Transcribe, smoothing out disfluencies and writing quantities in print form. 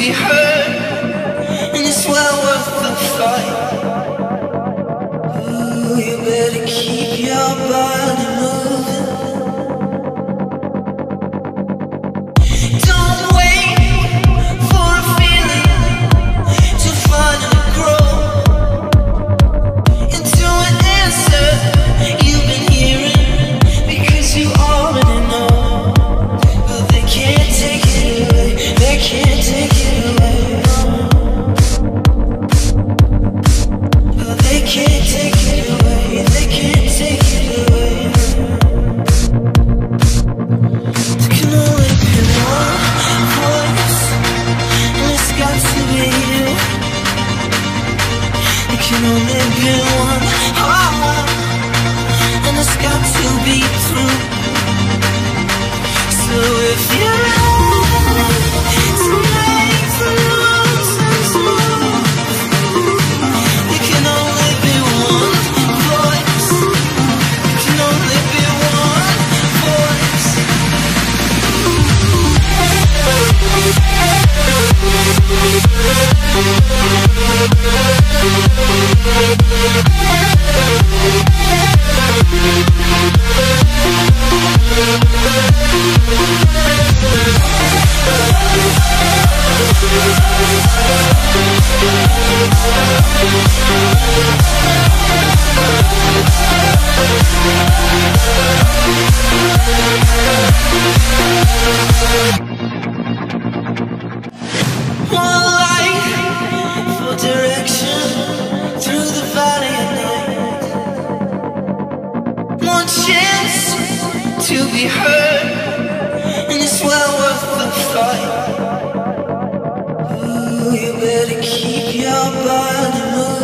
be heard, and it's well worth the fight. Ooh, you better keep your body moving. Don't wait for a feeling to finally grow into an answer you've been hearing, because you already know. But they can't take it away. They can't take it away. But they can't take it away. They can't take it away. There can only be one voice, and it's got to be you. There can only be one heart, and it's got to be true. So if you're ready to make the nonsense move, there can only be one voice. There can only be one voice. One light for direction through the valley of night. One chance to be heard, and it's well worth the fight. Ooh, you better keep your body moving.